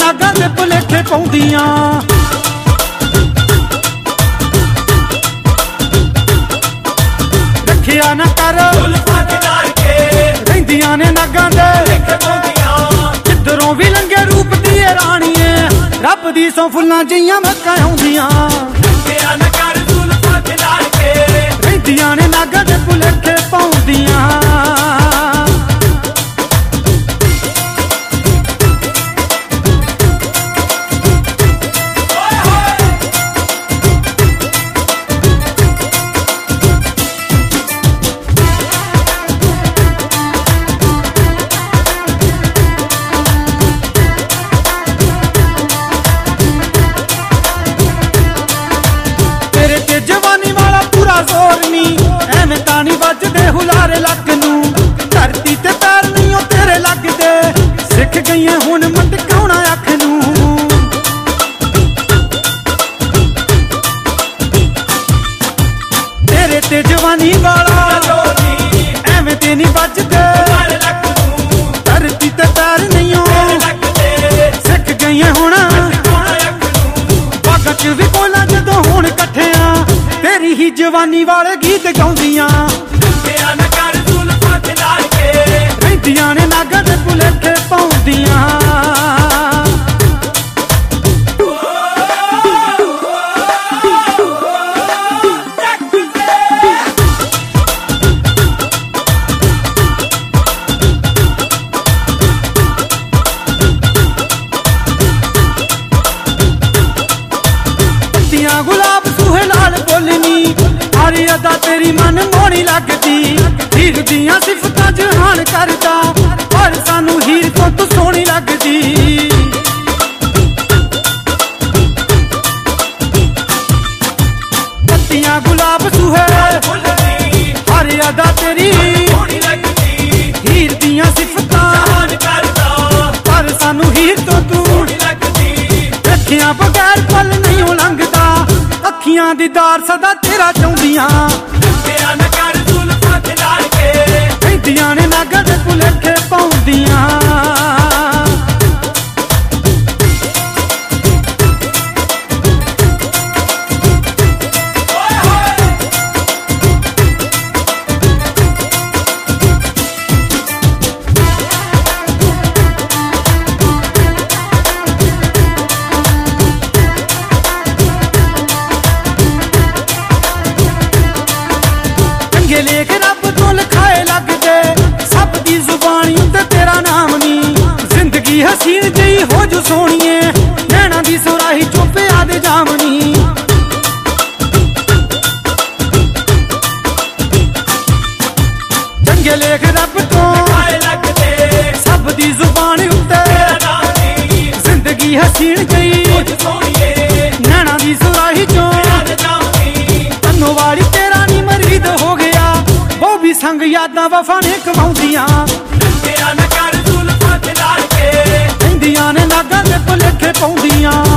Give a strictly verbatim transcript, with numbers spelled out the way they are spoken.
नागां दे भुलेखे पाउंदियां। रखिया ना कर रहिंदियां ने नागां दे जिधरों भी लंघे रूप दी राणीए रब दी सौ फुल्लां जिहियां महकां आउंदियां। रहिंदियां ने नागां दे भुलेखे पाउंदियां। जवानी वाला पूरा जोर नी एवें तानी बजदे हुलारे लक नू धरती ते पैर नहीं ओ तेरे लगदे सिख गईए हुण मटकाउणा अख नू। तेरे ते जवानी वाला एवें ते नहीं बजदे धरती ते पैर नहीं ओ सिख गईए हुण बागां च भी कोला जदों हुण कट्ठियां तेरी ही जवानी वाले गीत गाउंदियां। रहिंदियां ने नागां दे भुलेखे पाउंदियां। पत्तियां गुलाब सूहे लाल बोलनी हरी अदा तेरी मन मोहनी लगदी हीर दियां सिफतां जहान करदा पर सानू हीर तो तू सोहनी लगदी। पत्तियां गुलाब सूहे हरी अदा तेरी हीर दियां सिफतां पर सानू हीर तो तू रखियां बगैर पल नहीं लंघदा अखियां दीदार सदा तेरा चाहुंदियां। रहिंदियां ने नागां दे भुलेखे पाउंदियां। लेख रब तो लिखाए लगदे सब दी जुबानी उत्ते तेरा नाम नी जिंदगी हसीन जही हो जो सोहणीए नैना दी सुराही चुप आदे जामनी। चंगे लेख रब तो सब दी जुबानी उत्ते जिंदगी हसीन जही नैना दी सुराही चो तन्नो वाली तेरा नी मरीद हो गया वो भी संग यादां वफा ने कमाउंदियां। रहिंदियां ने नागां दे भुलेखे पाउंदियां।